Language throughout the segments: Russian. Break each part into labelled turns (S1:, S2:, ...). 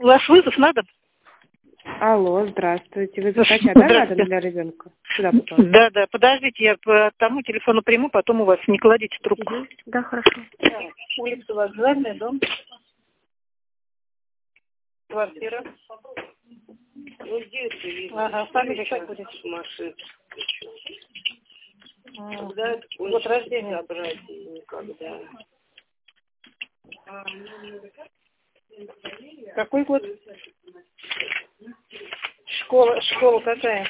S1: Ваш вызов надо?
S2: Алло, здравствуйте. Вы врача, да, надо для ребенка? Сюда попала.
S1: Да, подождите, я по тому телефону приму, потом у вас не кладите трубку.
S2: Да, хорошо.
S1: Так, улица Вокзальная, дом. Квартира.
S3: Ну, где ты?
S1: Ага, фамилия как будет?
S3: Машина.
S1: Когда это год рождения?
S3: Собрать никогда.
S1: Какой год? Школа какая?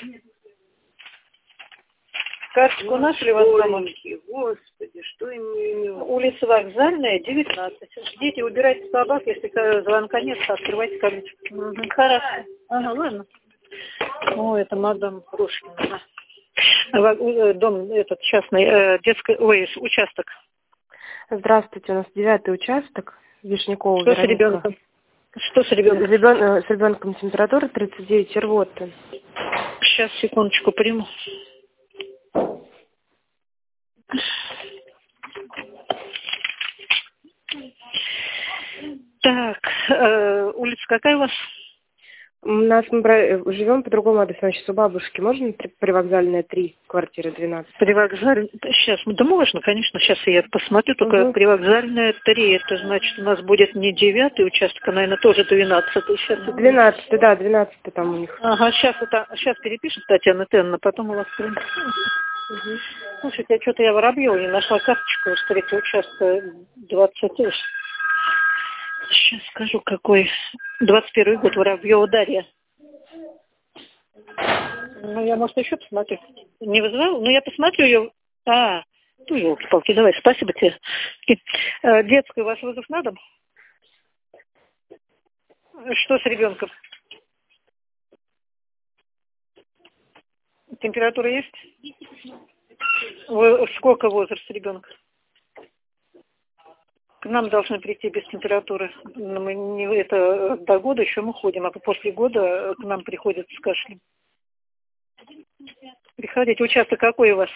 S1: Карточку нашли вас дома?
S3: Господи, что им не имел?
S1: Улица Вокзальная, 19. Ждите, убирайте собак, если звонка нет, открывайте калитку. Угу, хорошо. Ага, ладно. О, это мадам Рушкина. Дом этот частный, участок.
S2: Здравствуйте, у нас 9-й участок, Вишнякова,
S1: Что
S2: Вероника.
S1: с ребенком? Что с ребенком?
S2: С ребенком температура 39, рвота.
S1: Сейчас, секундочку, приму. Так, улица какая у вас?
S2: Мы живем по другому адресу, значит, у бабушки. Можно привокзальная 3, квартира 12?
S1: Привокзальная, сейчас, да можно, конечно, сейчас я посмотрю, только привокзальная 3, это значит у нас будет не 9-й участок, а, наверное, тоже 12-й. Сейчас.
S2: 12-й, да, 12-й там у них.
S1: Ага, сейчас перепишет Татьяна Тенна, потом у вас... Слушайте, что-то я Воробьева не нашла карточку с 3-го участка 20. Сейчас скажу, какой. 21 год, Воробьева Дарья. Ну, я, может, еще посмотрю. Не вызывала? Ну, я посмотрю ее. Ну, елки-палки, давай, спасибо тебе. Детскую ваш вызов надо? Что с ребенком? Температура есть? Сколько возраст ребенка? К нам должны прийти без температуры. Мы это до года еще мы ходим, а после года к нам приходят с кашлем. Приходите. Участок какой у вас?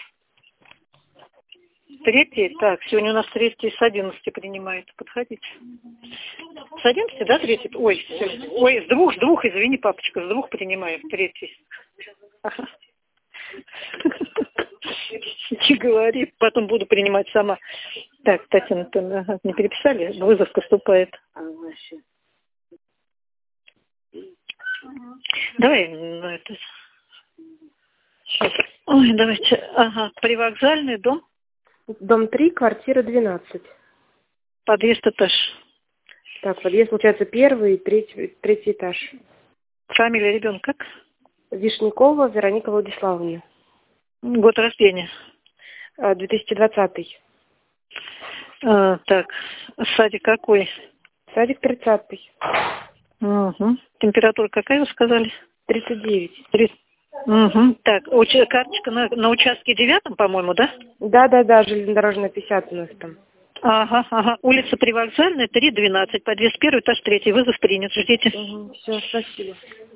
S1: 3-й? Так, сегодня у нас 3-й с 11 принимает. Подходите. С 11, да, 3-й? Ой, с двух, извини, папочка, с 2 принимаем, 3-й. Ага. Не говори, потом буду принимать сама. Так, Татьяна, не переписали? Вызов поступает. Давай, это... Сейчас. Ой, давайте. Ага, привокзальный дом?
S2: Дом 3, квартира 12.
S1: Подъезд, этаж.
S2: Так, подъезд, получается, 1-й и 3-й этаж.
S1: Фамилия ребенка как?
S2: Вишнякова Вероника Владиславовна.
S1: Год рождения?
S2: 2020.
S1: Так, садик какой?
S2: Садик 30-й.
S1: Угу. Температура какая, вы сказали?
S2: 39.
S1: Угу. Так, карточка на участке 9, по-моему, да?
S2: Да, железнодорожная 50 у нас там.
S1: Ага. Улица Привокзальная, 3, 12, подъезд 1, этаж 3. Вызов принят, ждите.
S2: Все, спасибо.